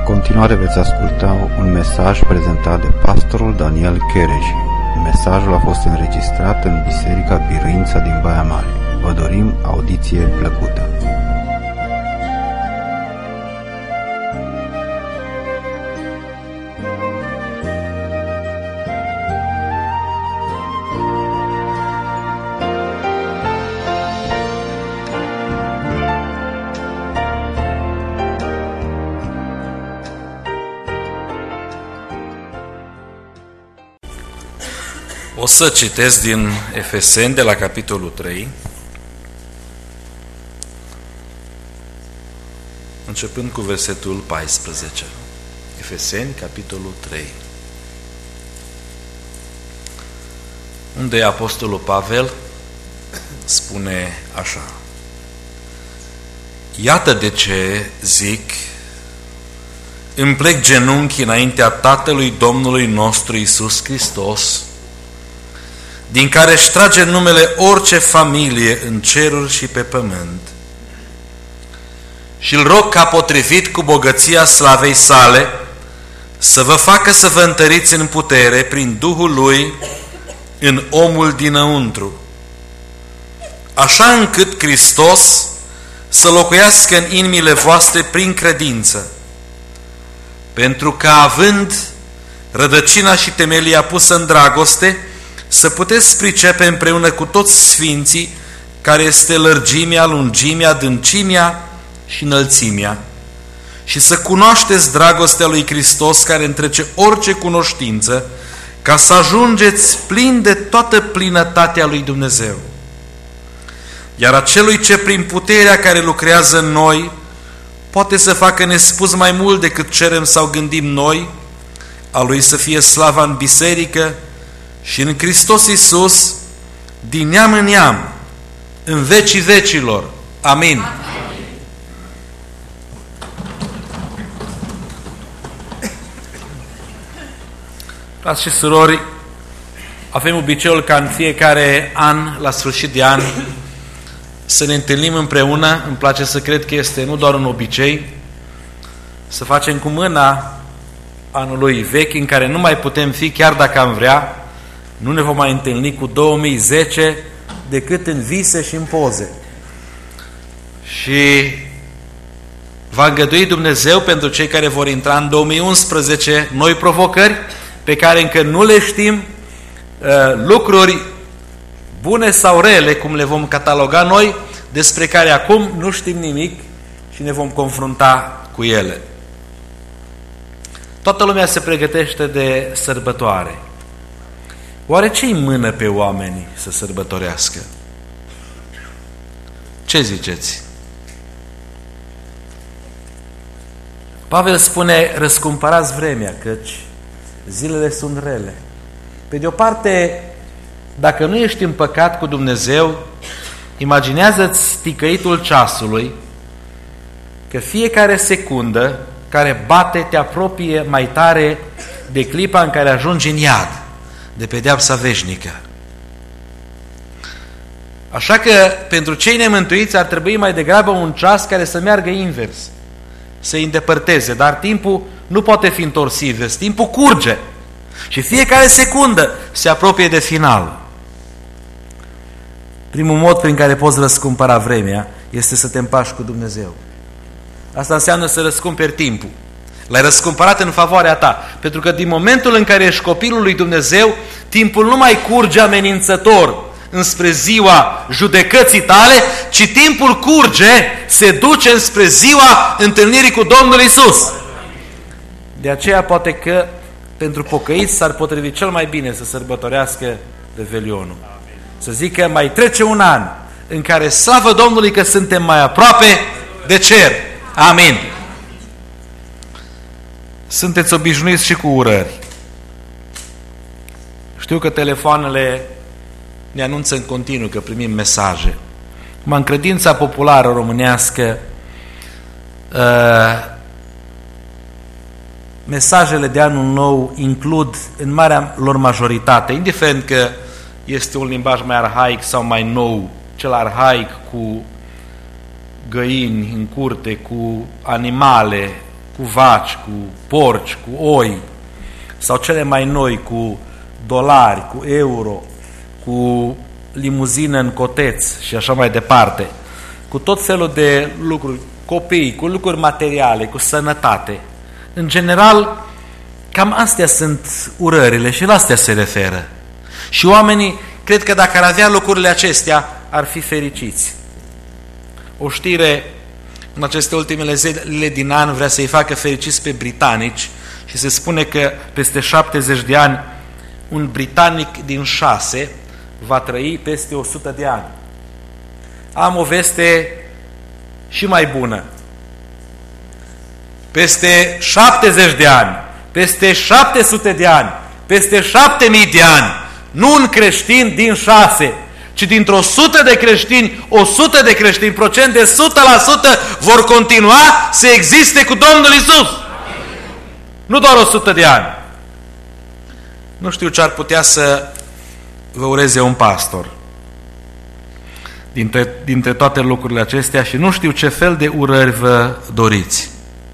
continuare veți asculta un mesaj prezentat de pastorul Daniel Chereji. Mesajul a fost înregistrat în Biserica Biruința din Baia Mare. Vă dorim audiție plăcută. O să citesc din Efeseni, de la capitolul 3, începând cu versetul 14. Efeseni, capitolul 3, unde apostolul Pavel spune așa: iată de ce zic, îmi plec genunchi înaintea Tatălui Domnului nostru Iisus Hristos, din care își trage numele orice familie în ceruri și pe pământ, și îl rog ca potrivit cu bogăția slavei sale să vă facă să vă întăriți în putere prin Duhul Lui în omul dinăuntru, așa încât Hristos să locuiască în inimile voastre prin credință, pentru că având rădăcina și temelia pusă în dragoste, să puteți pricepe împreună cu toți sfinții care este lărgimea, lungimea, adâncimea și înălțimea, și să cunoașteți dragostea lui Hristos care întrece orice cunoștință, ca să ajungeți plini de toată plinătatea lui Dumnezeu. Iar acelui ce prin puterea care lucrează în noi poate să facă nespus mai mult decât cerem sau gândim noi, a lui să fie slava în biserică și în Hristos Iisus, din neam în neam, în vecii vecilor. Amin. Amin. Frați și surori, avem obiceiul ca în fiecare an, la sfârșit de an, să ne întâlnim împreună. Îmi place să cred că este nu doar un obicei, să facem cu mâna anului vechi, în care nu mai putem fi, chiar dacă am vrea. Nu ne vom mai întâlni cu 2010 decât în vise și în poze. Și va îngădui Dumnezeu pentru cei care vor intra în 2011 noi provocări pe care încă nu le știm, lucruri bune sau rele, cum le vom cataloga noi, despre care acum nu știm nimic și ne vom confrunta cu ele. Toată lumea se pregătește de sărbătoare. Oare ce-i mână pe oameni să sărbătorească? Ce ziceți? Pavel spune, răscumpărați vremea, căci zilele sunt rele. Pe de o parte, dacă nu ești în păcat cu Dumnezeu, imaginează-ți ticăitul ceasului, că fiecare secundă care bate te apropie mai tare de clipa în care ajungi în iad, de pedeapsa veșnică. Așa că pentru cei nemântuiți ar trebui mai degrabă un ceas care să meargă invers, să îi îndepărteze, dar timpul nu poate fi întors invers, timpul curge și fiecare secundă se apropie de final. Primul mod prin care poți răscumpăra vremea este să te împași cu Dumnezeu. Asta înseamnă să răscumperi timpul. L-ai răscumpărat în favoarea ta, pentru că din momentul în care ești copilul lui Dumnezeu, timpul nu mai curge amenințător înspre ziua judecății tale, ci timpul curge, se duce înspre ziua întâlnirii cu Domnul Iisus. De aceea poate că pentru pocăiți s-ar potrivi cel mai bine să sărbătorească Revelionul. Să zică, mai trece un an în care slavă Domnului că suntem mai aproape de cer. Amin. Sunteți obișnuiți și cu urări. Știu că telefoanele ne anunță în continuu că primim mesaje. În credința populară românească, mesajele de anul nou includ în marea lor majoritate, indiferent că este un limbaj mai arhaic sau mai nou, cel arhaic cu găini în curte, cu animale, cu vaci, cu porci, cu oi, sau cele mai noi cu dolari, cu euro, cu limuzină în coteț și așa mai departe, cu tot felul de lucruri, copii, cu lucruri materiale, cu sănătate. În general, cam astea sunt urările și la astea se referă. Și oamenii cred că dacă ar avea lucrurile acestea, ar fi fericiți. O știre în aceste ultimele zile din an vrea să-i facă fericiți pe britanici și se spune că peste 70 de ani un britanic din 6 va trăi peste 100 de ani. Am o veste și mai bună. Peste 70 de ani, peste 700 de ani, peste 7000 de ani, nu un creștin din 6, ci dintr-o 100 de creștini, 100 de creștini, procent de 100% vor continua să existe cu Domnul Iisus. Nu doar 100 de ani. Nu știu ce ar putea să vă ureze un pastor dintre toate lucrurile acestea și nu știu ce fel de urări vă doriți.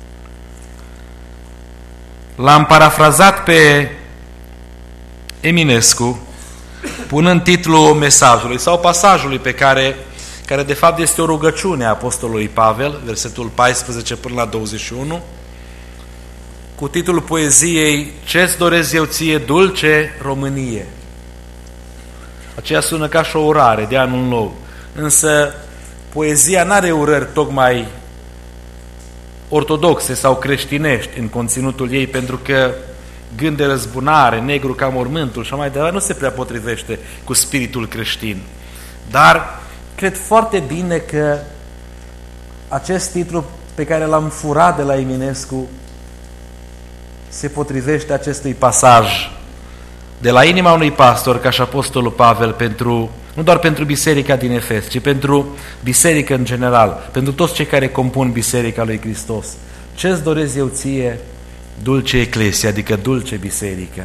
L-am parafrazat pe Eminescu punând titlul mesajului sau pasajului pe care de fapt este o rugăciune a apostolului Pavel, versetul 14 până la 21, cu titlul poeziei Ce-ți doresc eu ție, dulce Românie. Aceea sună ca și o urare de anul nou, însă poezia n-are urări tocmai ortodoxe sau creștinești în conținutul ei, pentru că gând de răzbunare, negru ca mormântul și mai departe, nu se prea potrivește cu spiritul creștin. Dar cred foarte bine că acest titlu pe care l-am furat de la Eminescu se potrivește acestui pasaj de la inima unui pastor ca și apostolul Pavel, nu doar pentru biserica din Efes, ci pentru biserică în general, pentru toți cei care compun biserica lui Hristos. Ce-ți doresc eu ție, dulce eclesia, adică dulce biserică?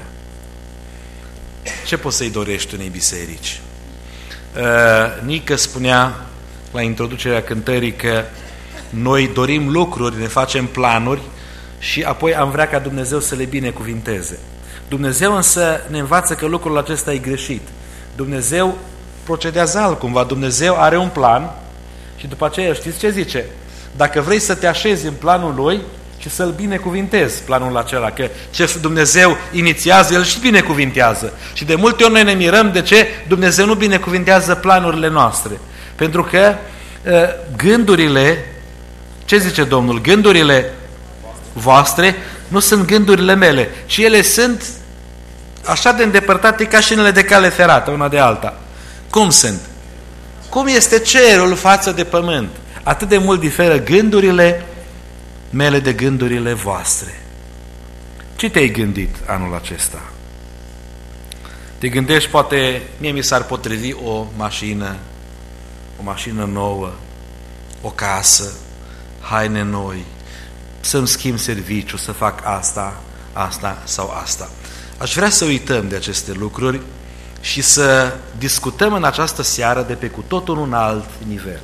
Ce poți să-i dorești unei biserici? Nică spunea la introducerea cântării că noi dorim lucruri, ne facem planuri și apoi am vrea ca Dumnezeu să le binecuvinteze. Dumnezeu însă ne învață că lucrul acesta e greșit. Dumnezeu procedează altcumva. Dumnezeu are un plan și după aceea știți ce zice? Dacă vrei să te așezi în planul Lui și să-L binecuvintezi planul acela, că ce Dumnezeu inițiază, El și binecuvintează. Și de multe ori noi ne mirăm de ce Dumnezeu nu binecuvintează planurile noastre. Pentru că gândurile, ce zice Domnul? Gândurile voastre nu sunt gândurile mele, ci ele sunt așa de îndepărtate ca șinele de cale ferată, una de alta. Cum sunt? Cum este cerul față de pământ? Atât de mult diferă gândurile mele de gândurile voastre. Ce te-ai gândit anul acesta? Te gândești, poate, mie mi s-ar potrivi o mașină nouă, o casă, haine noi, să-mi schimb serviciu, să fac asta sau asta. Aș vrea să uităm de aceste lucruri și să discutăm în această seară de pe cu totul un alt nivel.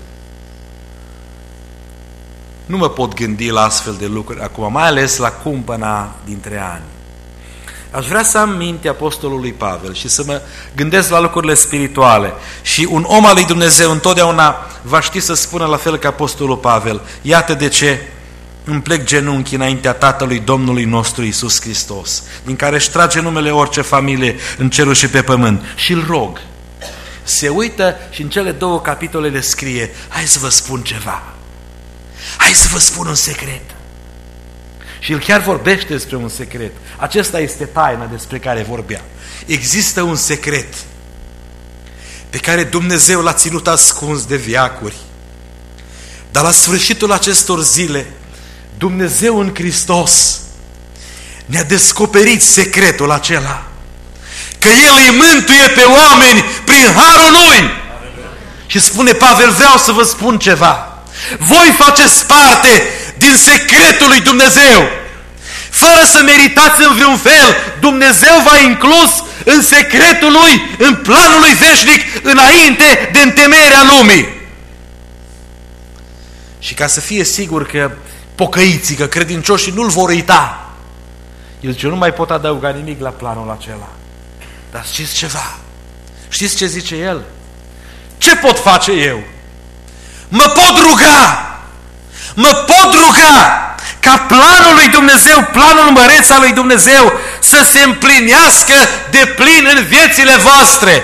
Nu mă pot gândi la astfel de lucruri acum, mai ales la cumpăna dintre ani. Aș vrea să am mintea apostolului Pavel și să mă gândesc la lucrurile spirituale. Și un om al lui Dumnezeu întotdeauna va ști să spună la fel ca apostolul Pavel: iată de ce îmi plec genunchi înaintea Tatălui Domnului nostru Iisus Hristos, din care își trage numele orice familie în cerul și pe pământ, și îl rog. Se uită și în cele 2 capitole le scrie: hai să vă spun ceva, hai să vă spun un secret. Și el chiar vorbește despre un secret. Acesta este taina despre care vorbea. Există un secret pe care Dumnezeu l-a ținut ascuns de veacuri, dar la sfârșitul acestor zile Dumnezeu în Hristos ne-a descoperit secretul acela, că El îi mântuie pe oameni prin harul Lui. Și spune Pavel: vreau să vă spun ceva, voi faceți parte din secretul lui Dumnezeu. Fără să meritați în vreun fel, Dumnezeu v-a inclus în secretul Lui, în planul Lui veșnic, înainte de întemeierea lumii. Și ca să fie sigur că pocăiții, că credincioșii nu-L vor uita. El zice, eu nu mai pot adăuga nimic la planul acela. Dar știți ceva? Știți ce zice el? Ce pot face eu? Mă pot ruga! Mă pot ruga ca planul lui Dumnezeu, planul măreț al lui Dumnezeu să se împlinească de plin în viețile voastre.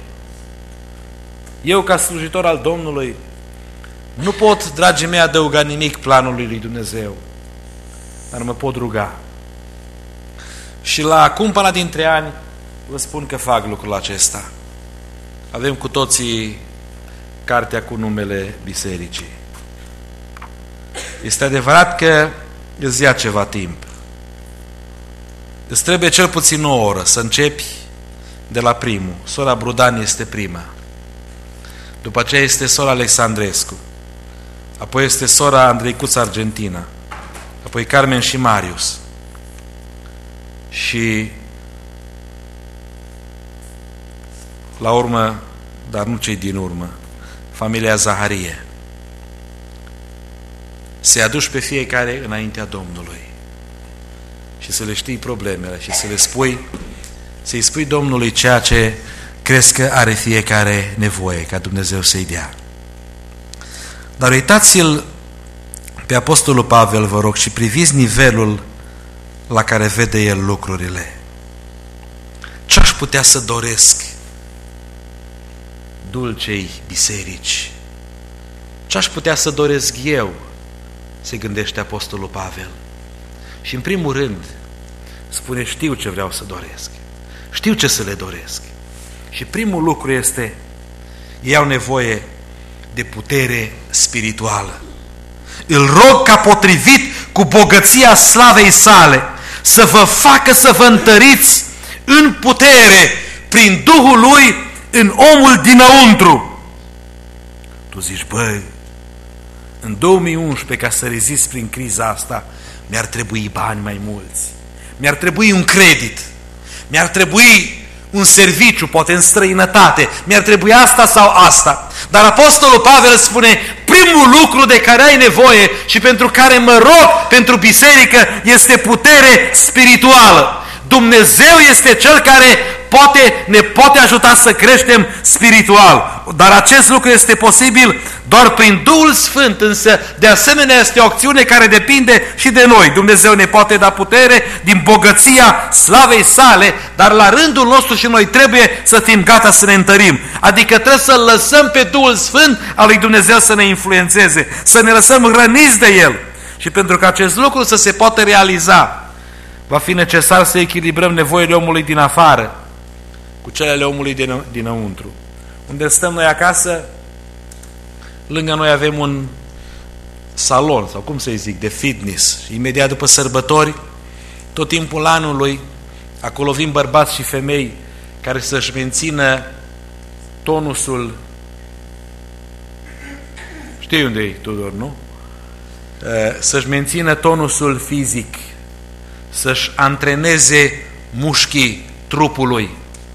Eu, ca slujitor al Domnului, nu pot, dragii mei, adăuga nimic planului lui Dumnezeu, dar mă pot ruga. Și la cumpăna dintre ani vă spun că fac lucrul acesta. Avem cu toții cartea cu numele bisericii. Este adevărat că îți ia ceva timp. Îți trebuie cel puțin o oră să începi de la primul. Sora Brudan este prima. După aceea este sora Alexandrescu. Apoi este sora Andreicuța Argentina. Apoi Carmen și Marius. Și la urmă, dar nu cei din urmă, familia Zaharie. Să-i aduci pe fiecare înaintea Domnului și să le știi problemele și să le spui, să-i spui Domnului ceea ce crezi că are fiecare nevoie ca Dumnezeu să-i dea. Dar uitați-l pe Apostolul Pavel, vă rog, și priviți nivelul la care vede el lucrurile. Ce aș putea să doresc dulcei biserici? Ce aș putea să doresc eu? Se gândește Apostolul Pavel. Și în primul rând spune, știu ce vreau să doresc. Știu ce să le doresc. Și primul lucru este, ei au nevoie de putere spirituală. Îl rog ca potrivit cu bogăția slavei sale să vă facă să vă întăriți în putere prin Duhul Lui în omul dinăuntru. Tu zici, băi, în 2011, ca să rezist prin criza asta, mi-ar trebui bani mai mulți. Mi-ar trebui un credit. Mi-ar trebui un serviciu, poate în străinătate. Mi-ar trebui asta sau asta. Dar Apostolul Pavel spune, primul lucru de care ai nevoie și pentru care mă rog pentru biserică este putere spirituală. Dumnezeu este Cel care ne poate ajuta să creștem spiritual. Dar acest lucru este posibil doar prin Duhul Sfânt, însă de asemenea este o acțiune care depinde și de noi. Dumnezeu ne poate da putere din bogăția slavei sale, dar la rândul nostru și noi trebuie să fim gata să ne întărim. Adică trebuie să-L lăsăm pe Duhul Sfânt al lui Dumnezeu să ne influențeze, să ne lăsăm hrăniți de El. Și pentru că acest lucru să se poată realiza, va fi necesar să echilibrăm nevoile omului din afară cu cele ale omului dinăuntru. Unde stăm noi acasă, lângă noi avem un salon, sau cum să-i zic, de fitness. Și imediat după sărbători, tot timpul anului, acolo vin bărbați și femei care să-și mențină tonusul. Știi unde e, Tudor, nu? Să-și mențină tonusul fizic, să-și antreneze mușchii trupului.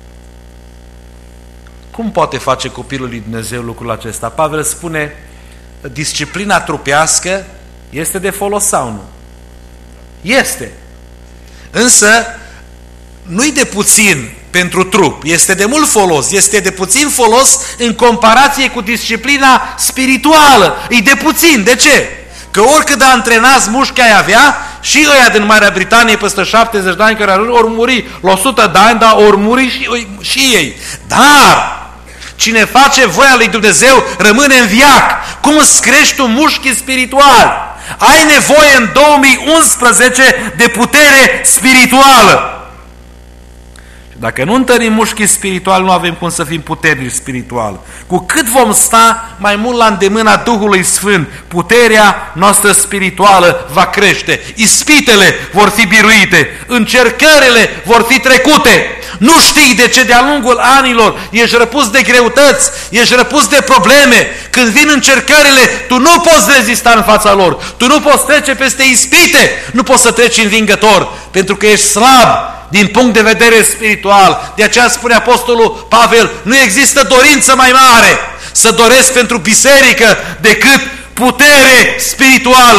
Cum poate face copilul lui Dumnezeu lucrul acesta? Pavel spune, disciplina trupească este de folos sau nu? Este. Însă, nu-i de puțin pentru trup, este de mult folos, este de puțin folos în comparație cu disciplina spirituală. E de puțin. De ce? Că oricât de antrenați mușchi ai avea, și ăia din Marea Britanie peste 70 de ani care ori muri la 100 de ani, dar ori muri și ei. Dar cine face voia lui Dumnezeu rămâne în viac. Cum îți crești tu mușchii spirituali? Ai nevoie în 2011 de putere spirituală. Dacă nu întărim mușchii spirituali, nu avem cum să fim puternici spiritual. Cu cât vom sta mai mult la îndemâna Duhului Sfânt, puterea noastră spirituală va crește. Ispitele vor fi biruite, încercările vor fi trecute. Nu știi de ce de-a lungul anilor ești răpus de greutăți, ești răpus de probleme. Când vin încercările, tu nu poți rezista în fața lor. Tu nu poți trece peste ispite, nu poți să treci învingător, pentru că ești slab din punct de vedere spiritual. De aceea spune Apostolul Pavel, nu există dorință mai mare să doresc pentru biserică decât putere spirituală.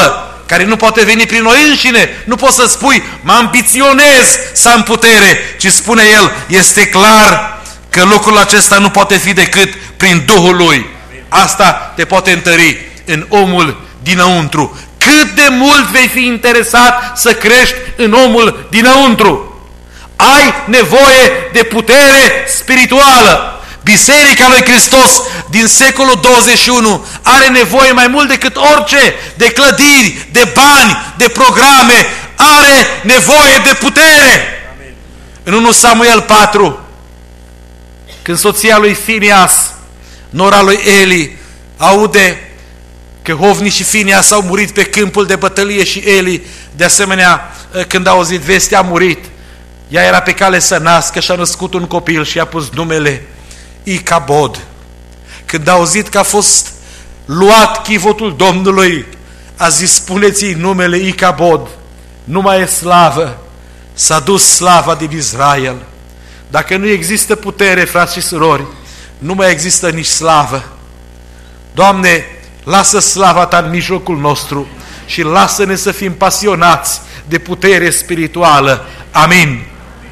care nu poate veni prin noi înșine. Nu poți să spui, mă ambiționez să am putere, ci spune el, este clar că lucrul acesta nu poate fi decât prin Duhul Lui. Asta te poate întări în omul dinăuntru. Cât de mult vei fi interesat să crești în omul dinăuntru. Ai nevoie de putere spirituală. Biserica lui Hristos din secolul 21 are nevoie mai mult decât orice, de clădiri, de bani, de programe. Are nevoie de putere. Amin. În 1 Samuel 4, când soția lui Finias, nora lui Eli, aude că Hofni și Finias au murit pe câmpul de bătălie și Eli, de asemenea, când a auzit vestea, a murit. Ea era pe cale să nască și a născut un copil și a pus numele Icabod. Când a auzit că a fost luat chivotul Domnului, a zis, spuneți-i numele Icabod, nu mai e slavă, s-a dus slava din Israel. Dacă nu există putere, frați și surori, nu mai există nici slavă. Doamne, lasă slava Ta în mijlocul nostru și lasă-ne să fim pasionați de putere spirituală. Amin.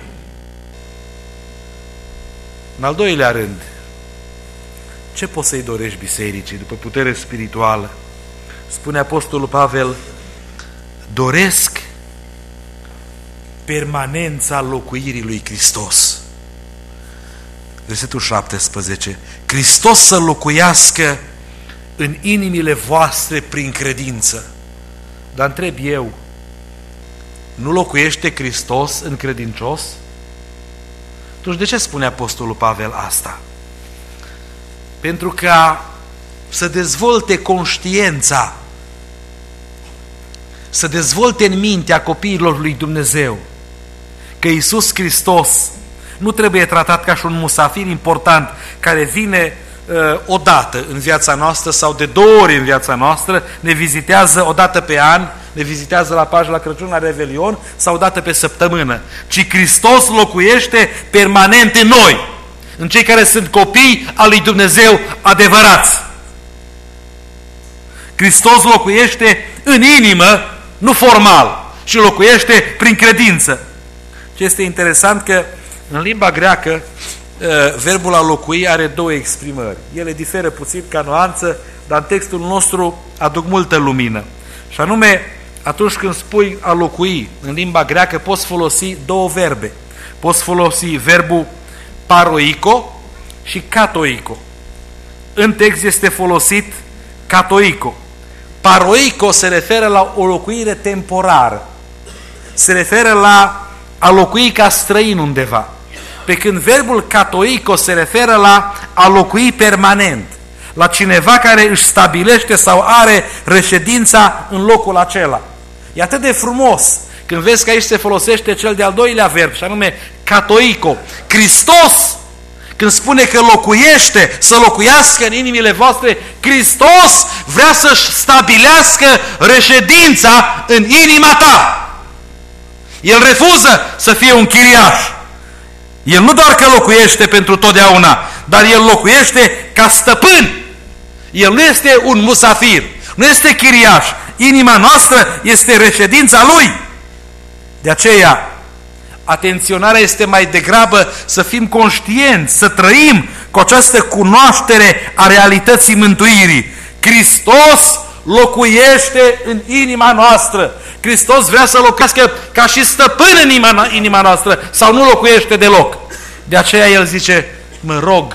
În al doilea rând, ce poți să-i dorești bisericii după putere spirituală? Spune Apostolul Pavel, doresc permanența locuirii lui Hristos. Versetul 17. Hristos să locuiască în inimile voastre prin credință. Dar întreb eu, nu locuiește Hristos în credincios? Atunci de ce spune Apostolul Pavel asta? Pentru ca să dezvolte conștiința, să dezvolte în mintea copiilor lui Dumnezeu că Iisus Hristos nu trebuie tratat ca și un musafir important care vine odată în viața noastră sau de 2 ori în viața noastră, ne vizitează o dată pe an, ne vizitează la Paști, la Crăciun, la Revelion sau o dată pe săptămână, ci Hristos locuiește permanent în noi, în cei care sunt copii al lui Dumnezeu adevărați. Hristos locuiește în inimă, nu formal, ci locuiește prin credință. Ce este interesant că în limba greacă verbul a locui are 2 exprimări. Ele diferă puțin ca nuanță, dar în textul nostru aduc multă lumină. Și anume, atunci când spui a locui în limba greacă, poți folosi 2 verbe. Poți folosi verbul paroico și katoico. În text este folosit katoico. Paroico se referă la o locuire temporară. Se referă la a locui ca străin undeva. Pe când verbul katoico se referă la a locui permanent, la cineva care își stabilește sau are reședința în locul acela. E atât de frumos când vezi că aici se folosește cel de-al 2-lea verb, și anume katoico. Hristos, când spune că locuiește, să locuiască în inimile voastre, Hristos vrea să-și stabilească reședința în inima ta. El refuză să fie un chiriaș. El nu doar că locuiește pentru totdeauna, dar El locuiește ca stăpân. El nu este un musafir, nu este chiriaș. Inima noastră este reședința Lui. De aceea, atenționarea este mai degrabă să fim conștienți, să trăim cu această cunoaștere a realității mântuirii. Hristos locuiește în inima noastră. Hristos vrea să locuiască ca și stăpân în inima noastră, sau nu locuiește deloc. De aceea El zice, mă rog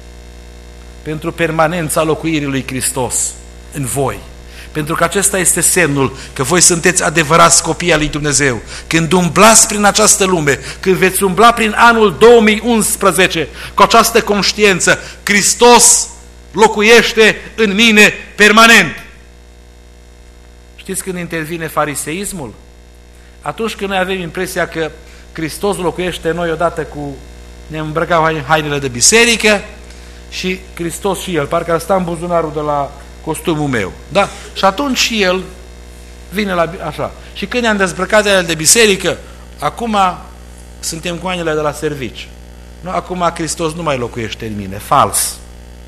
pentru permanența locuirii lui Hristos în voi. Pentru că acesta este semnul că voi sunteți adevărați copii al lui Dumnezeu. Când umblați prin această lume, când veți umbla prin anul 2011 cu această conștiință, Hristos locuiește în mine permanent. Știți când intervine fariseismul? Atunci când noi avem impresia că Hristos locuiește în noi odată cu ne îmbrăcau hainele de biserică și Hristos și El, parcă ar sta în buzunarul de la costumul meu. Da? Și atunci și El vine la așa. Și când ne-am dezbrăcat de biserică, acum suntem cu hainele de la servici. Nu, acum Hristos nu mai locuiește în mine. Fals.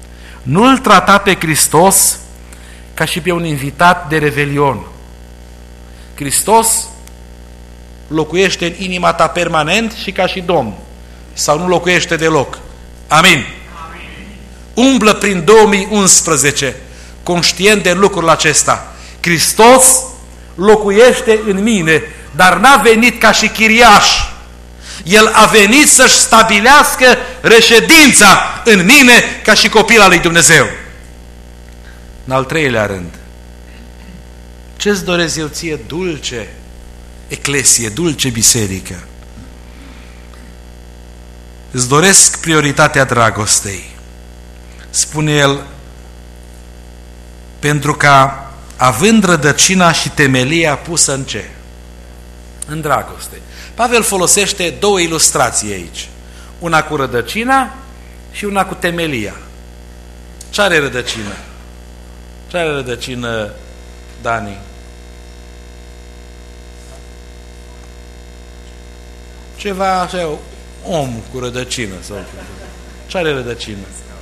Nu-L trata pe Hristos ca și pe un invitat de revelion. Hristos locuiește în inima ta permanent și ca și Domn, sau nu locuiește deloc. Amin. Umblă prin 2011 conștient de lucrul acesta. Hristos locuiește în mine, dar n-a venit ca și chiriaș. El a venit să-și stabilească reședința în mine ca și copil al lui Dumnezeu. În al treilea rând, ce-ți doresc eu ție, dulce eclesie, dulce biserică? Îți doresc prioritatea dragostei. Spune el, pentru ca, având rădăcina și temelia pusă în ce? În dragoste. Pavel folosește două ilustrații aici. Una cu rădăcina și una cu temelia. Ce are rădăcină? Ce are rădăcină, Dani? Ceva așa, om cu rădăcină. Sau ce are rădăcină?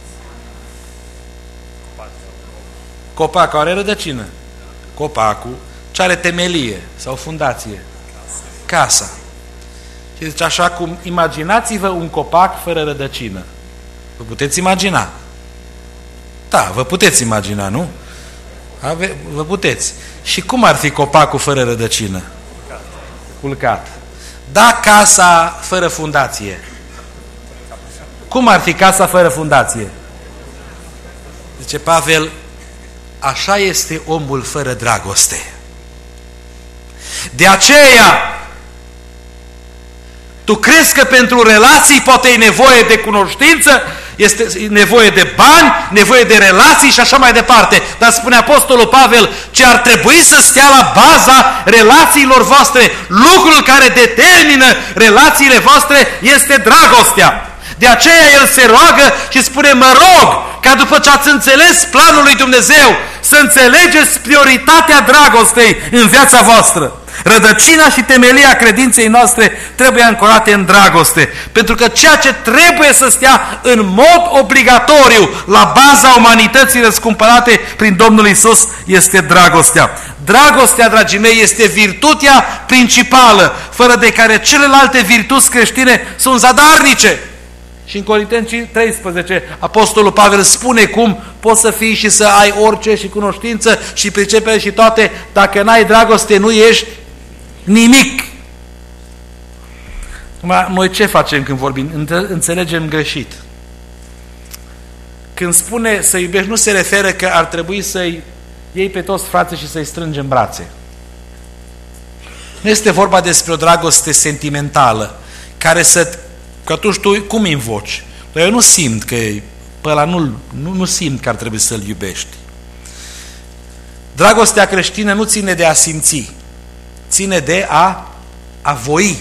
Copacul are rădăcină. Copacul. Ce are temelie sau fundație? Casa. Și zice așa cum, imaginați-vă un copac fără rădăcină. Vă puteți imagina? Da, vă puteți imagina, nu? Vă puteți. Și cum ar fi copacul fără rădăcină? Culcat. Da, casa fără fundație. Cum ar fi casa fără fundație? Zice Pavel, așa este omul fără dragoste. De aceea, tu crezi că pentru relații poate e nevoie de cunoștință, este nevoie de bani, nevoie de relații și așa mai departe. Dar spune Apostolul Pavel, ce ar trebui să stea la baza relațiilor voastre, lucrul care determină relațiile voastre este dragostea. De aceea el se roagă și spune, mă rog ca după ce ați înțeles planul lui Dumnezeu, să înțelegeți prioritatea dragostei în viața voastră. Rădăcina și temelia credinței noastre trebuie ancorate în dragoste, pentru că ceea ce trebuie să stea în mod obligatoriu la baza umanității răscumpărate prin Domnul Iisus este dragostea. Dragostea, dragii mei, este virtutea principală, fără de care celelalte virtuți creștine sunt zadarnice. Și în Corinteni 13, Apostolul Pavel spune cum poți să fii și să ai orice și cunoștință și pricepere și toate, dacă n-ai dragoste nu ești nimic. Noi ce facem când vorbim? Înțelegem greșit. Când spune să iubești, nu se referă că ar trebui să-i iei pe toți frații și să-i strângi în brațe. Nu este vorba despre o dragoste sentimentală, care să... Că atunci tu cum invoci? Eu nu simt că pe ăla nu simt că ar trebui să-l iubești. Dragostea creștină nu ține de a simți, ține de a voi,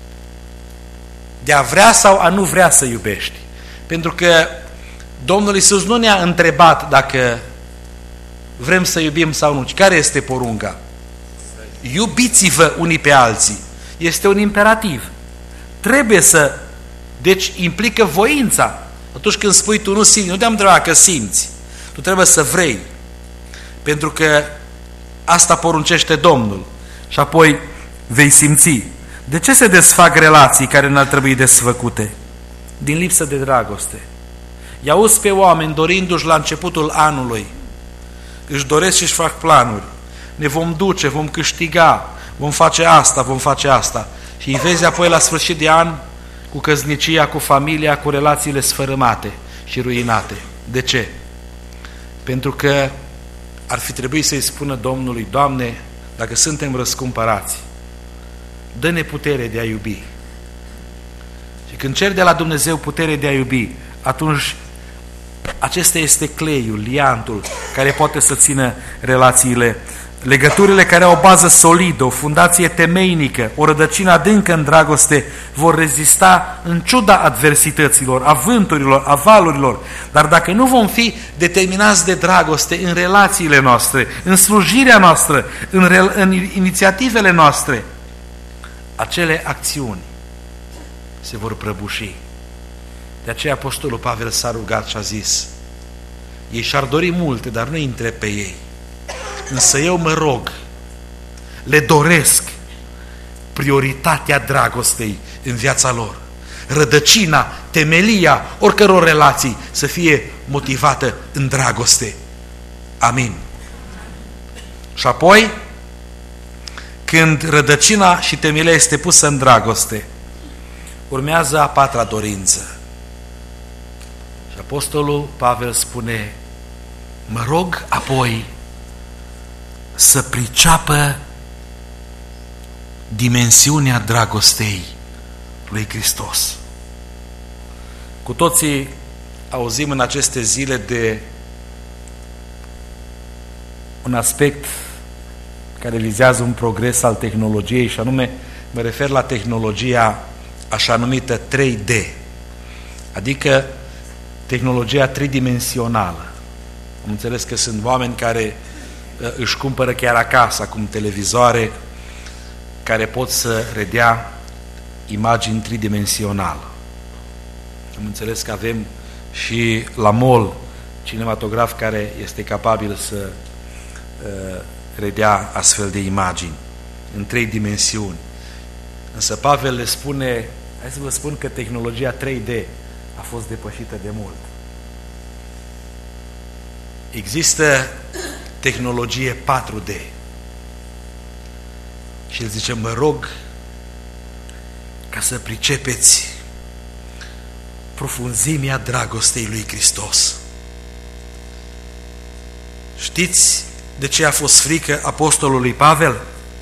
de a vrea sau a nu vrea să iubești. Pentru că Domnul Iisus nu ne-a întrebat dacă vrem să iubim sau nu. Care este porunca? Iubiți-vă unii pe alții. Este un imperativ. Trebuie să... Deci implică voința. Atunci când spui tu nu simți, nu te-am întrebat că simți. Tu trebuie să vrei. Pentru că asta poruncește Domnul. Și apoi vei simți. De ce se desfac relații care n-ar trebui desfăcute? Din lipsă de dragoste. I-auzi pe oameni dorindu-și la începutul anului. Își doresc și își fac planuri. Ne vom duce, vom câștiga, vom face asta, vom face asta. Și îi vezi apoi la sfârșit de an cu căsnicia, cu familia, cu relațiile sfărâmate și ruinate. De ce? Pentru că ar fi trebuit să-i spună Domnului, Doamne, dacă suntem răscumpărați, dă-ne putere de a iubi. Și când ceri de la Dumnezeu putere de a iubi, atunci acesta este cleiul, liantul, care poate să țină relațiile, legăturile care au o bază solidă, o fundație temeinică, o rădăcină adâncă în dragoste, vor rezista în ciuda adversităților, a vânturilor, a valurilor. Dar dacă nu vom fi determinați de dragoste în relațiile noastre, în slujirea noastră, în inițiativele noastre, acele acțiuni se vor prăbuși. De aceea Apostolul Pavel s-a rugat și a zis, ei și-ar dori multe, dar nu intre pe ei. Însă eu mă rog le doresc prioritatea dragostei în viața lor. Rădăcina, temelia oricăror relații să fie motivată în dragoste. Amin. Și apoi, când rădăcina și temelia este pusă în dragoste, urmează a patra dorință. Și Apostolul Pavel spune: mă rog apoi să priceapă dimensiunea dragostei lui Hristos. Cu toții auzim în aceste zile de un aspect care vizează un progres al tehnologiei, și anume mă refer la tehnologia așa numită 3D, adică tehnologia tridimensională. Am înțeles că sunt oameni care își cumpără chiar acasă acum televizoare care pot să redea imagini tridimensionale. Am înțeles că avem și la mall cinematograf care este capabil să redea astfel de imagini în 3 dimensiuni. Însă Pavel le spune: hai să vă spun că tehnologia 3D a fost depășită de mult. Există tehnologie 4D. Și el zice: mă rog ca să pricepeți profunzimea dragostei lui Hristos. Știți de ce a fost frică apostolului Pavel?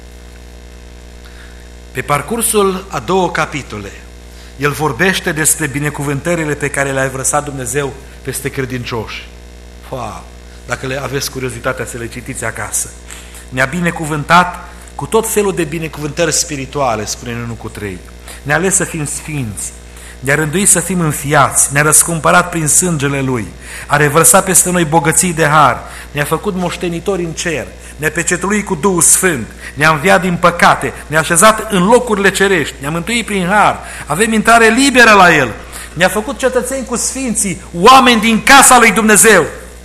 Pe parcursul a 2 capitole, el vorbește despre binecuvântările pe care le-a vărsat Dumnezeu peste credincioși. Dacă le aveți curiozitatea să le citiți acasă. Ne-a binecuvântat cu tot felul de binecuvântări spirituale, spune în 1:3. Ne-a ales să fim sfinți, ne-a rânduit să fim înfiați, ne-a răscumpărat prin sângele Lui, a revărsat peste noi bogății de har, ne-a făcut moștenitori în cer, ne-a pecetuit cu Duhul Sfânt, ne-a înviat din păcate, ne-a așezat în locurile cerești, ne-a mântuit prin har, avem intrare liberă la El, ne-a făcut cetățeni cu sfinții, oameni din casa lui Dumnezeu.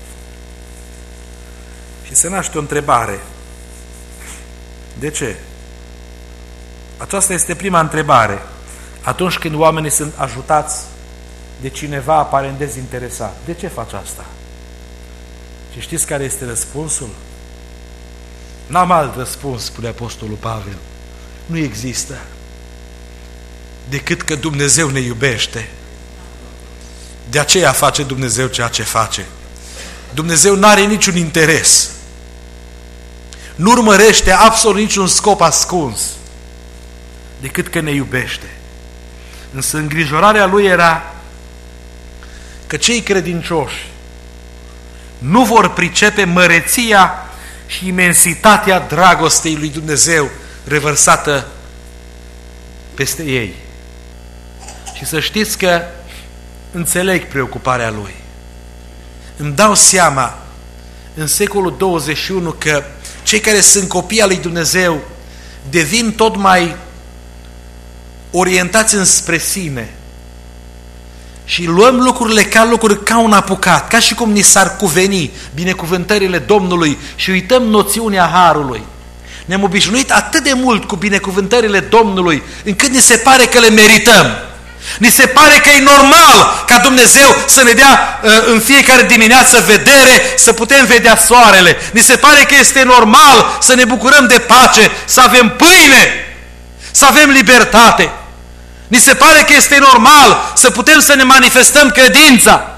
Și se naște o întrebare. De ce? Aceasta este prima întrebare. Atunci când oamenii sunt ajutați de cineva aparent dezinteresat, de ce faci asta? Și știți care este răspunsul? N-am alt răspuns, spune Apostolul Pavel. Nu există. Decât că Dumnezeu ne iubește. De aceea face Dumnezeu ceea ce face. Dumnezeu nu are niciun interes. Nu urmărește absolut niciun scop ascuns, decât că ne iubește. Însă îngrijorarea lui era că cei credincioși nu vor pricepe măreția și imensitatea dragostei lui Dumnezeu revărsată peste ei. Și să știți că înțeleg preocuparea lui. Îmi dau seama în secolul 21 că cei care sunt copii al lui Dumnezeu devin tot mai orientați înspre sine și luăm lucrurile ca lucruri ca un apucat, ca și cum ni s-ar cuveni binecuvântările Domnului și uităm noțiunea harului. Ne-am obișnuit atât de mult cu binecuvântările Domnului încât ni se pare că le merităm. Ni se pare că e normal ca Dumnezeu să ne dea în fiecare dimineață vedere, să putem vedea soarele. Ni se pare că este normal să ne bucurăm de pace, să avem pâine, să avem libertate. Ni se pare că este normal să putem să ne manifestăm credința.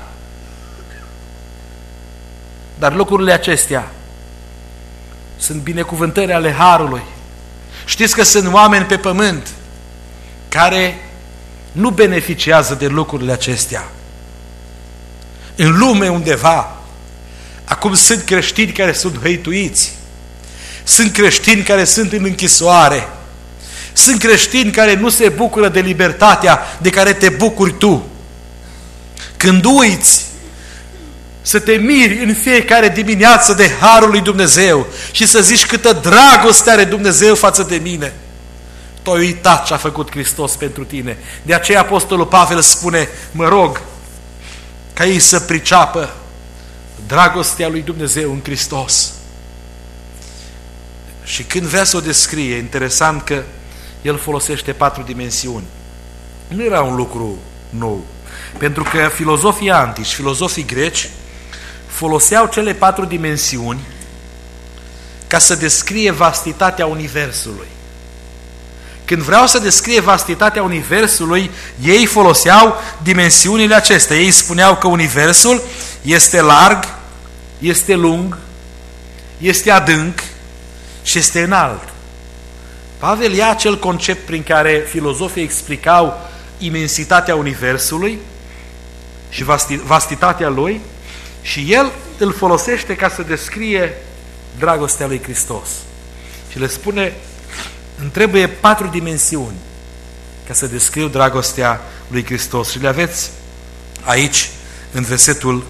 Dar lucrurile acestea sunt binecuvântări ale harului. Știți că sunt oameni pe pământ care nu beneficiază de lucrurile acestea. În lume undeva, acum sunt creștini care sunt hăituiți, sunt creștini care sunt în închisoare, sunt creștini care nu se bucură de libertatea de care te bucuri tu. Când uiți să te miri în fiecare dimineață de harul lui Dumnezeu și să zici câtă dragoste are Dumnezeu față de mine, tu ai uitat ce a făcut Hristos pentru tine. De aceea Apostolul Pavel spune: mă rog ca ei să priceapă dragostea lui Dumnezeu în Hristos. Și când vrea să o descrie, interesant că el folosește 4 dimensiuni. Nu era un lucru nou, pentru că filozofii antici, filozofii greci, foloseau cele 4 dimensiuni ca să descrie vastitatea Universului. Când vreau să descrie vastitatea Universului, ei foloseau dimensiunile acestea. Ei spuneau că Universul este larg, este lung, este adânc și este înalt. Pavel ia acel concept prin care filozofii explicau imensitatea Universului și vastitatea lui și el îl folosește ca să descrie dragostea lui Hristos. Și le spune, îmi trebuie 4 dimensiuni ca să descriu dragostea lui Hristos. Și le aveți aici în versetul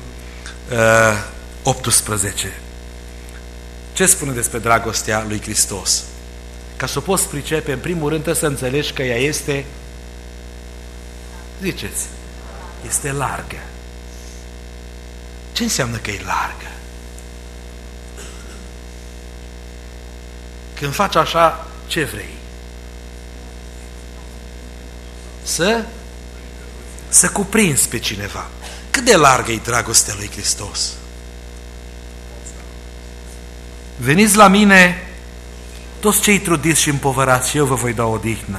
18. Ce spune despre dragostea lui Hristos? Ca să o poți pricepe, în primul rând trebuie să înțelegi că ea este, ziceți, este largă. Ce înseamnă că e largă? Când faci așa, ce vrei? Să cuprinzi pe cineva. Cât de largă e dragostea lui Hristos? Veniți la mine toți cei trudiți și împovărați și eu vă voi da odihnă.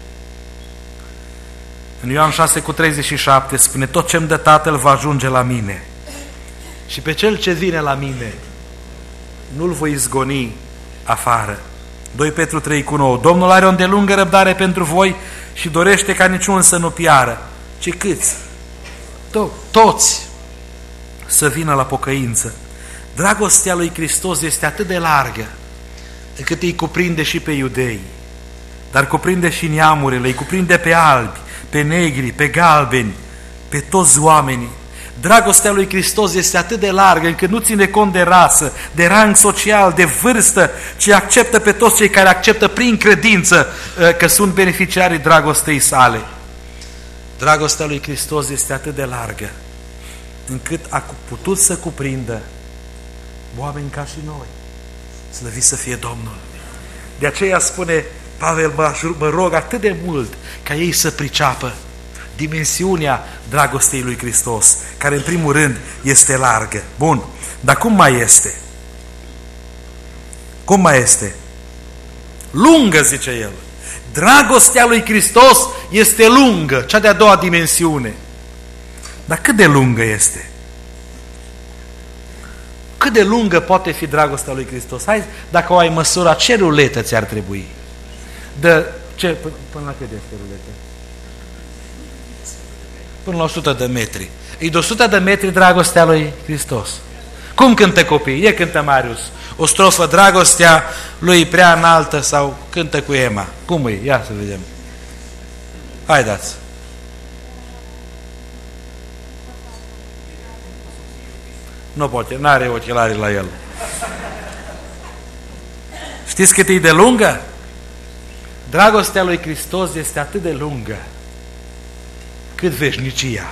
În Ioan 6:37 spune, tot ce-mi dă Tatăl va ajunge la mine și pe cel ce vine la mine nu-l voi izgoni afară. 2 Petru 3:9, Domnul are o îndelungă răbdare pentru voi și dorește ca niciunul să nu piară, ci câți? Toți să vină la pocăință. Dragostea lui Hristos este atât de largă încât îi cuprinde și pe iudei, dar cuprinde și neamurile, îi cuprinde pe albi, pe negri, pe galbeni, pe toți oamenii. Dragostea lui Hristos este atât de largă încât nu ține cont de rasă, de rang social, de vârstă, ci acceptă pe toți cei care acceptă prin credință că sunt beneficiarii dragostei sale. Dragostea lui Hristos este atât de largă încât a putut să cuprindă oameni ca și noi. Slăvit să fie Domnul! De aceea spune Pavel, mă rog atât de mult ca ei să priceapă dimensiunea dragostei lui Hristos, care în primul rând este largă. Bun, dar cum mai este? Cum mai este? Lungă, zice el. Dragostea lui Hristos este lungă, cea de-a doua dimensiune. Dar cât de lungă este? Cât de lungă poate fi dragostea lui Hristos? Hai, dacă o ai măsura, ce ruletă ți-ar trebui? Până la cât este ruletă? Până la 100 de metri. E de 100 de metri dragostea lui Hristos. Cum cântă copiii? E cântă Marius. O strofă, dragostea lui prea înaltă, sau cântă cu Ema. Cum e? Ia să vedem. Haideți. Nu poate, n-are ochelari la el. Știți cât e de lungă? Dragostea lui Hristos este atât de lungă cât veșnicia.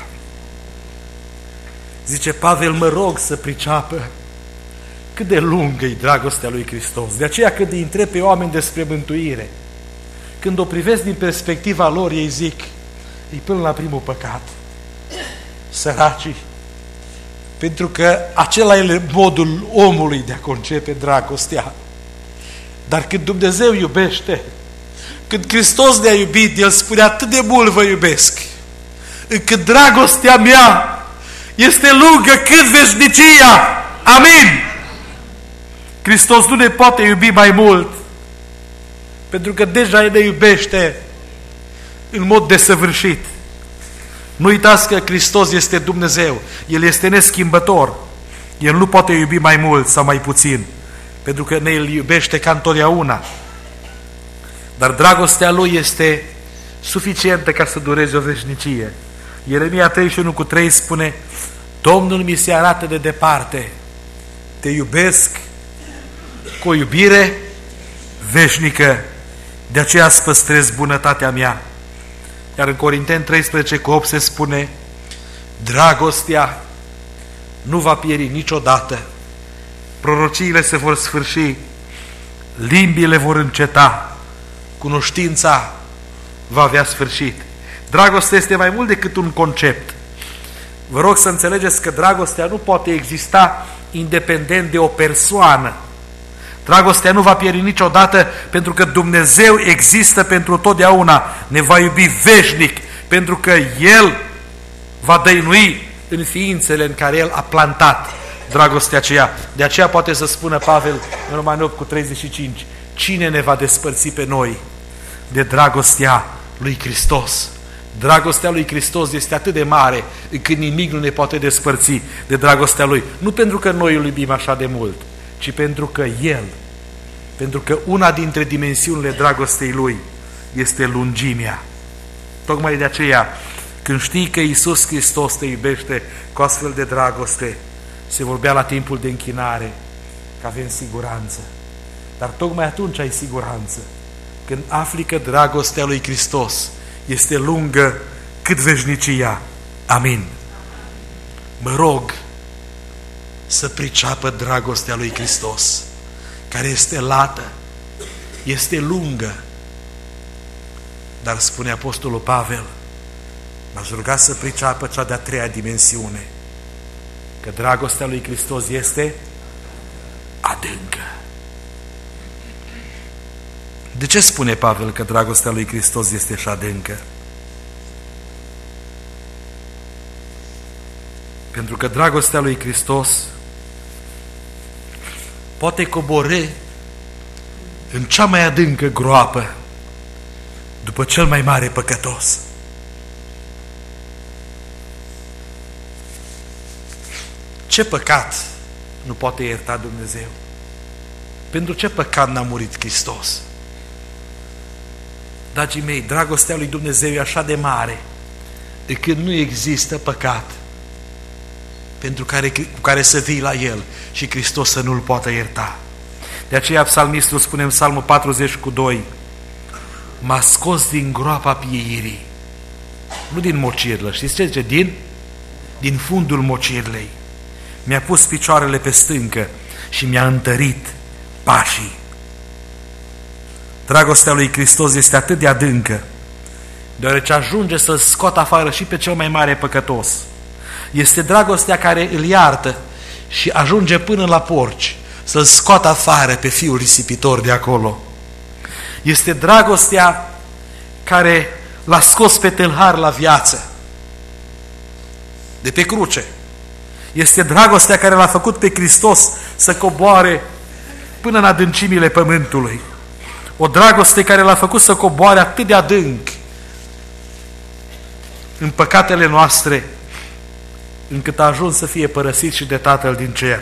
Zice Pavel, mă rog să priceapă cât de lungă e dragostea lui Hristos. De aceea când îi întreb pe oameni despre mântuire, când o privesc din perspectiva lor, ei zic, e până la primul păcat. Săracii. Pentru că acela e modul omului de a concepe dragostea. Dar când Dumnezeu iubește, când Hristos ne-a iubit, El spune atât de mult vă iubesc, încât dragostea mea este lungă cât veșnicia. Amin! Hristos nu ne poate iubi mai mult, pentru că deja El ne iubește în mod desăvârșit. Nu uitați că Hristos este Dumnezeu, El este neschimbător. El nu poate iubi mai mult sau mai puțin, pentru că ne îl iubește ca întotdeauna. Dar dragostea Lui este suficientă ca să dureze o veșnicie. Ieremia 31:3 spune, Domnul mi se arată de departe, te iubesc cu o iubire veșnică, de aceea îți păstrez bunătatea mea. Iar în Corinteni 13:8 se spune, dragostea nu va pieri niciodată, prorociile se vor sfârși, limbile vor înceta, cunoștința va avea sfârșit. Dragostea este mai mult decât un concept. Vă rog să înțelegeți că dragostea nu poate exista independent de o persoană. Dragostea nu va pieri niciodată, pentru că Dumnezeu există pentru totdeauna, ne va iubi veșnic, pentru că El va dăinui în ființele în care El a plantat dragostea aceea. De aceea poate să spună Pavel în Romani 8:35, cine ne va despărți pe noi de dragostea lui Hristos? Dragostea lui Hristos este atât de mare încât nimic nu ne poate despărți de dragostea Lui. Nu pentru că noi îl iubim așa de mult, ci pentru că El, pentru că una dintre dimensiunile dragostei Lui este lungimea. Tocmai de aceea, când știi că Iisus Hristos te iubește cu astfel de dragoste, se vorbea la timpul de închinare că avem siguranță. Dar tocmai atunci ai siguranță, când afli că dragostea lui Hristos este lungă cât veșnicia. Amin. Mă rog să priceapă dragostea lui Hristos, care este lată, este lungă. Dar spune Apostolul Pavel, m-aș ruga să priceapă cea de-a treia dimensiune, că dragostea lui Hristos este adâncă. De ce spune Pavel că dragostea lui Hristos este și adâncă? Pentru că dragostea lui Hristos poate coborî în cea mai adâncă groapă după cel mai mare păcătos. Ce păcat nu poate ierta Dumnezeu? Pentru ce păcat n-a murit Hristos? Dragii mei, dragostea lui Dumnezeu e așa de mare încât nu există păcat cu care să vii la El și Hristos să nu-l poată ierta. De aceea psalmistul spune în Psalmul 40:2, m-a scos din groapa pieirii, nu din mocirlă, știți ce zice? Din fundul mocirlei. Mi-a pus picioarele pe stâncă și mi-a întărit pașii. Dragostea lui Hristos este atât de adâncă, deoarece ajunge să-l scoată afară și pe cel mai mare păcătos. Este dragostea care îl iartă și ajunge până la porci, să-l scoată afară pe fiul risipitor de acolo. Este dragostea care l-a scos pe tâlhar la viață, de pe cruce. Este dragostea care l-a făcut pe Hristos să coboare până în adâncimile pământului. O dragoste care l-a făcut să coboare atât de adânc în păcatele noastre, încât a ajuns să fie părăsit și de Tatăl din cer.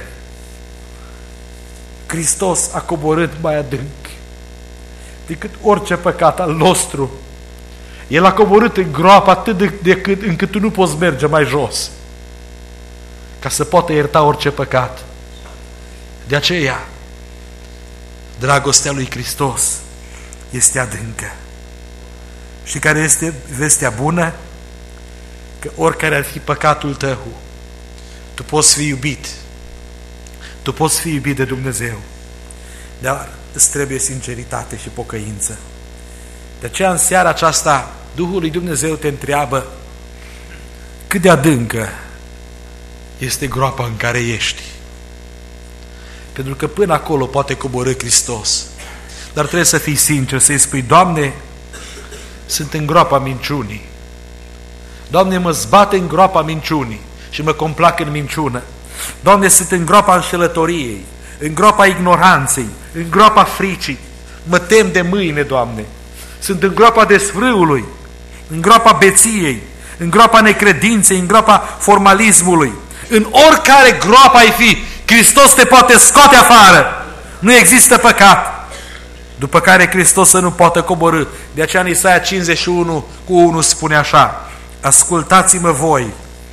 Hristos a coborât mai adânc decât orice păcat al nostru. El a coborât în groapă atât încât tu nu poți merge mai jos, ca să poată ierta orice păcat. De aceea, dragostea lui Hristos este adâncă. Și care este vestea bună? Că oricare ar fi păcatul tău, tu poți fi iubit. Tu poți fi iubit de Dumnezeu. Dar îți trebuie sinceritate și pocăință. De aceea în seara aceasta Duhul lui Dumnezeu te întreabă cât de adâncă este groapa în care ești. Pentru că până acolo poate coborî Hristos. Dar trebuie să fii sincer, să-i spui, Doamne, sunt în groapa minciunii. Doamne, mă zbate în groapa minciunii și mă complac în minciună. Doamne, sunt în groapa înșelătoriei, în groapa ignoranței, în groapa fricii. Mă tem de mâine, Doamne. Sunt în groapa desfrâului, în groapa beției, în groapa necredinței, în groapa formalismului. În oricare groapă ai fi, Hristos te poate scoate afară. Nu există păcat după care Hristos să nu poată coborî. De aceea în Isaia 51:1 spune așa: ascultați-mă voi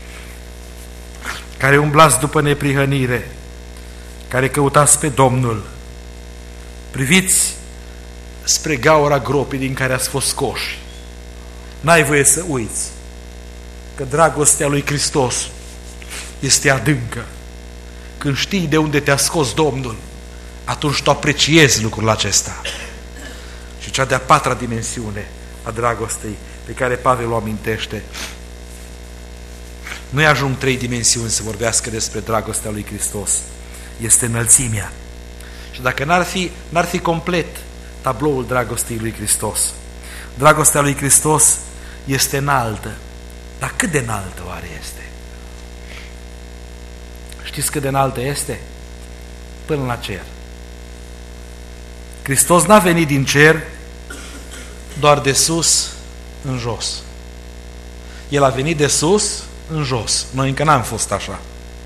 care umblați după neprihănire, care căutați pe Domnul. Priviți spre gaura gropii din care ați fost scoși. N-ai voie să uiți că dragostea lui Hristos este adâncă. Când știi de unde te-a scos Domnul, atunci tu apreciezi lucrul acesta. Și cea de-a patra dimensiune a dragostei pe care Pavel o amintește. Nu-i ajung 3 dimensiuni să vorbească despre dragostea lui Hristos. Este înălțimea. Și dacă n-ar fi complet tabloul dragostei lui Hristos. Dragostea lui Hristos este înaltă. Dar cât de înaltă oare este? Știți cât de înaltă este? Până la cer. Hristos n-a venit din cer doar de sus în jos. El a venit de sus în jos. Noi încă n-am fost așa.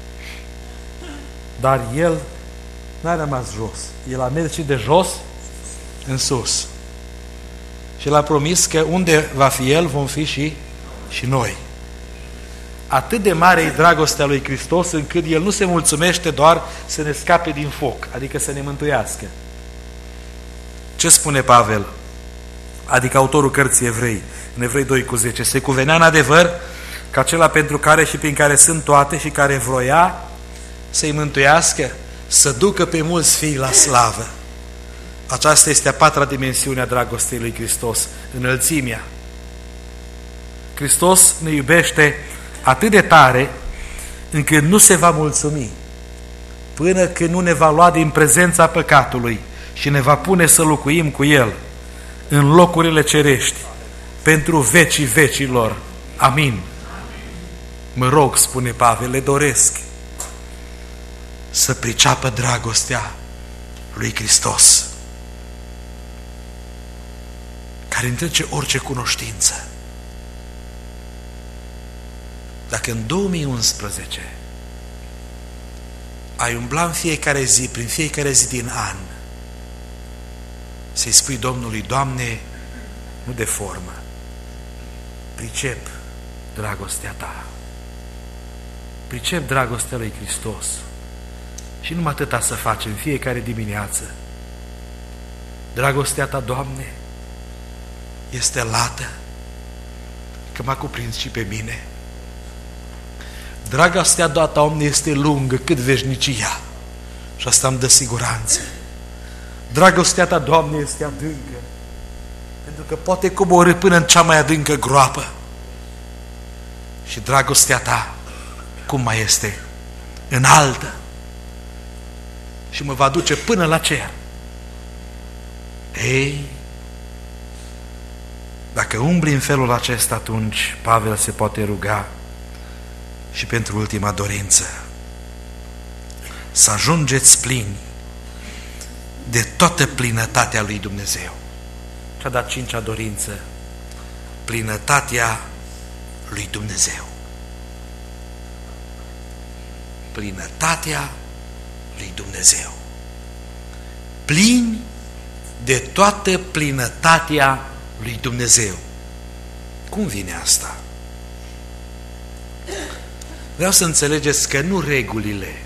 Dar El n-a rămas jos. El a mers și de jos în sus. Și El a promis că unde va fi El, vom fi și noi. Atât de mare e dragostea lui Hristos, încât El nu se mulțumește doar să ne scape din foc, adică să ne mântuiască. Ce spune Pavel? Adică autorul cărții Evrei, în Evrei 2:10, se cuvenea în adevăr că acela pentru care și prin care sunt toate și care vroia să-i mântuiască, să ducă pe mulți fii la slavă. Aceasta este a patra dimensiune a dragostei lui Hristos, înălțimea. Hristos ne iubește atât de tare încât nu se va mulțumi până când nu ne va lua din prezența păcatului și ne va pune să locuim cu El în locurile cerești pentru vecii vecilor. Amin. Mă rog, spune Pavel, le doresc să priceapă dragostea lui Hristos, care întrece orice cunoștință. Dacă în 2011 ai umbla în fiecare zi, prin fiecare zi din an, să-i spui Domnului: Doamne, nu de formă, pricep dragostea Ta, pricep dragostea lui Hristos, și numai atâta să facem fiecare dimineață. Dragostea Ta, Doamne, este lată, că m-a cuprins și pe mine. Dragostea Ta, Doamne, este lungă cât veșnicia, și asta îmi dă siguranță. Dragostea Ta, Doamne, este adâncă, pentru că poate coborî până în cea mai adâncă groapă. Și dragostea Ta, cum mai este? Înaltă, și mă va duce până la cer. Ei, dacă umbli în felul acesta, atunci Pavel se poate ruga și pentru ultima dorință: să ajungeți plini de toată plinătatea lui Dumnezeu. Cea de-a 5-a dorință: plinătatea lui Dumnezeu. Plinătatea lui Dumnezeu. Plini de toată plinătatea lui Dumnezeu. Cum vine asta? Vreau să înțelegeți că nu regulile,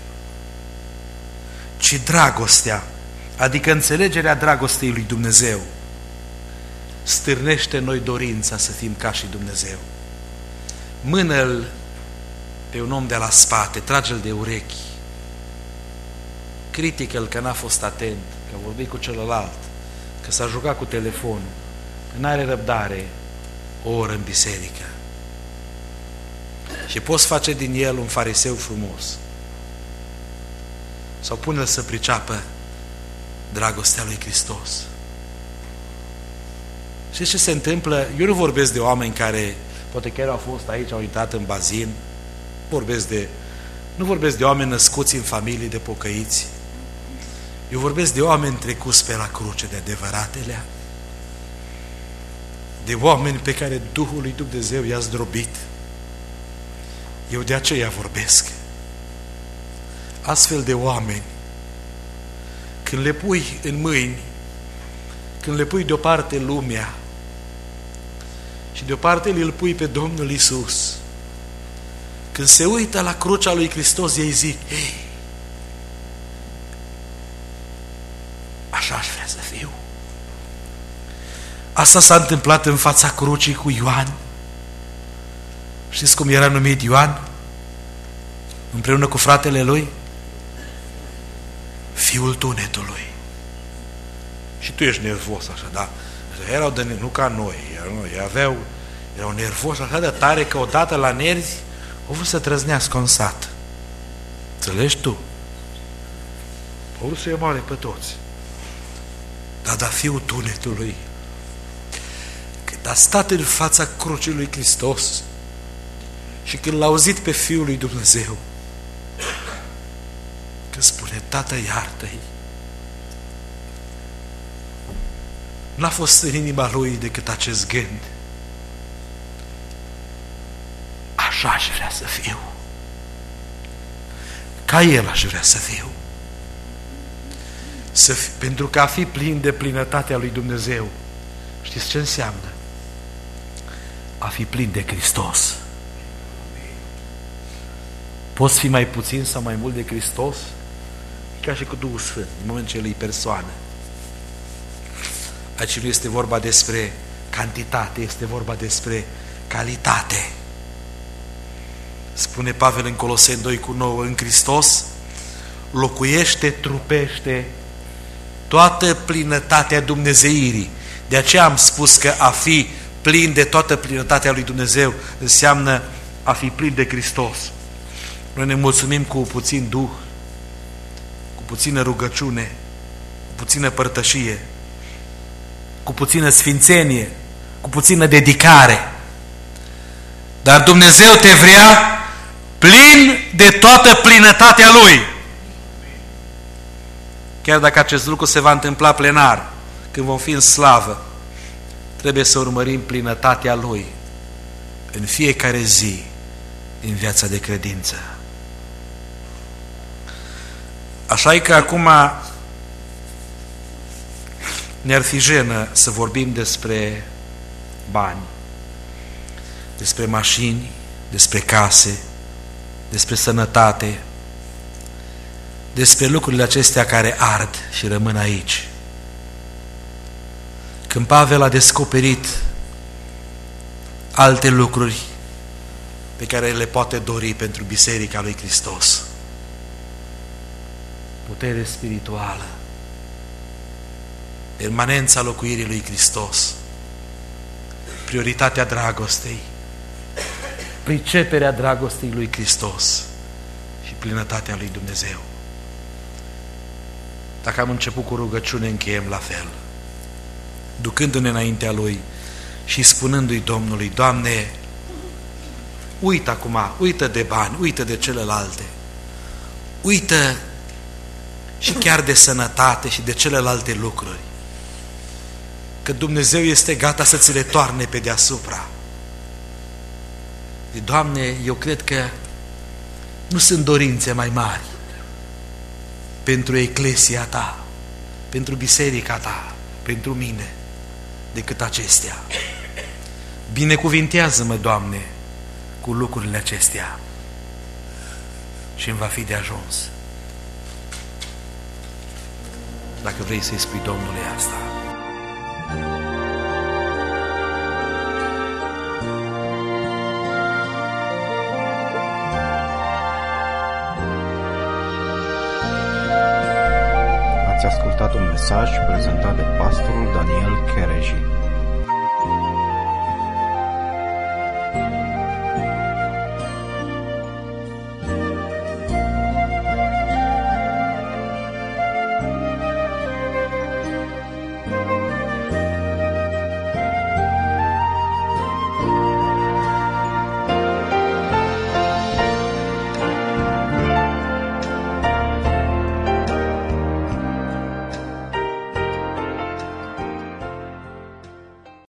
ci dragostea, adică înțelegerea dragostei lui Dumnezeu, stârnește în noi dorința să fim ca și Dumnezeu. Mână-l pe un om de la spate, trage-l de urechi, critică-l că n-a fost atent, că a vorbit cu celălalt, că s-a jucat cu telefonul, că n-are răbdare o oră în biserică. Și poți face din el un fariseu frumos. Sau pune-l să priceapă dragostea lui Hristos. Și ce se întâmplă? Eu nu vorbesc de oameni care poate chiar au fost aici, au intrat în bazin. Nu vorbesc de oameni născuți în familii de pocăiți. Eu vorbesc de oameni trecuți pe la cruce, de adevăratele, de oameni pe care Duhul lui Dumnezeu i-a zdrobit. Eu de aceea vorbesc. Astfel de oameni, când le pui în mâini, când le pui deoparte lumea și deoparte îl pui pe Domnul Iisus, când se uită la crucea lui Hristos, ei zic: ei, așa aș vrea să fiu. Asta s-a întâmplat în fața crucii cu Ioan. Știți cum era numit Ioan? Împreună cu fratele lui? Fiul tunetului. Și tu ești nervos așa, da? Erau nu ca noi, erau nervoși așa de tare că odată la nervi au vrut să trăznească un sat. Înțelegi tu? Au vrut să-i omoare pe toți. Dar fiul tunetului, când a stat în fața crucii lui Hristos și când l-a auzit pe Fiul lui Dumnezeu, că spune, Tată, iartă-i, n-a fost în inima lui decât acest gând: așa aș vrea să fiu, ca el aș vrea să fiu. Pentru că a fi plin de plinătatea lui Dumnezeu, știți ce înseamnă? A fi plin de Hristos. Poți fi mai puțin sau mai mult de Hristos? Ca și cu Duhul Sfânt, în moment ce El e persoană. Aici nu este vorba despre cantitate, este vorba despre calitate. Spune Pavel în Coloseni 2:9, în Hristos locuiește, trupește toată plinătatea dumnezeirii. De aceea am spus că a fi plin de toată plinătatea lui Dumnezeu înseamnă a fi plin de Hristos. Noi ne mulțumim cu puțin duh, cu puțină rugăciune, cu puțină părtășie, cu puțină sfințenie, cu puțină dedicare. Dar Dumnezeu te vrea plin de toată plinătatea Lui. Chiar dacă acest lucru se va întâmpla plenar, când vom fi în slavă, trebuie să urmărim plinătatea Lui în fiecare zi din viața de credință. Așa e că acum ne-ar fi jenă să vorbim despre bani, despre mașini, despre case, despre sănătate, despre lucrurile acestea care ard și rămân aici. Când Pavel a descoperit alte lucruri pe care le poate dori pentru Biserica lui Hristos: putere spirituală, permanența locuirii lui Hristos, prioritatea dragostei, priceperea dragostei lui Hristos și plinătatea lui Dumnezeu. Dacă am început cu rugăciune, încheiem la fel, ducându-ne înaintea Lui și spunându-i Domnului: Doamne, uită acum, uită de bani, uită de celelalte, uită și chiar de sănătate și de celelalte lucruri, că Dumnezeu este gata să ți le toarne pe deasupra. Doamne, eu cred că nu sunt dorințe mai mari pentru eclesia Ta, pentru biserica Ta, pentru mine, decât acestea. Binecuvintează-mă, Doamne, cu lucrurile acestea și îmi va fi de ajuns. Dacă vrei să-i spui Domnului asta. Ați ascultat un mesaj prezentat de pastorul Daniel Chereji.